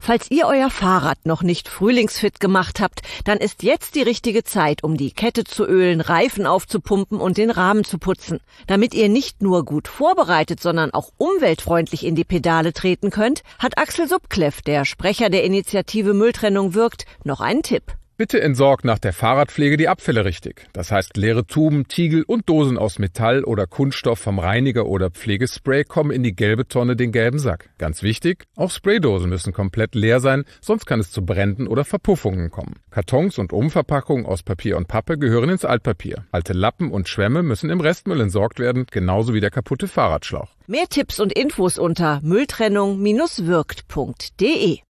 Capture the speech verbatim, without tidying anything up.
Falls ihr euer Fahrrad noch nicht frühlingsfit gemacht habt, dann ist jetzt die richtige Zeit, um die Kette zu ölen, Reifen aufzupumpen und den Rahmen zu putzen. Damit ihr nicht nur gut vorbereitet, sondern auch umweltfreundlich in die Pedale treten könnt, hat Axel Subkleff, der Sprecher der Initiative Mülltrennung wirkt, noch einen Tipp. Bitte entsorgt nach der Fahrradpflege die Abfälle richtig. Das heißt, leere Tuben, Tiegel und Dosen aus Metall oder Kunststoff vom Reiniger oder Pflegespray kommen in die gelbe Tonne, den gelben Sack. Ganz wichtig, auch Spraydosen müssen komplett leer sein, sonst kann es zu Bränden oder Verpuffungen kommen. Kartons und Umverpackungen aus Papier und Pappe gehören ins Altpapier. Alte Lappen und Schwämme müssen im Restmüll entsorgt werden, genauso wie der kaputte Fahrradschlauch. Mehr Tipps und Infos unter mülltrennung Bindestrich wirkt Punkt de.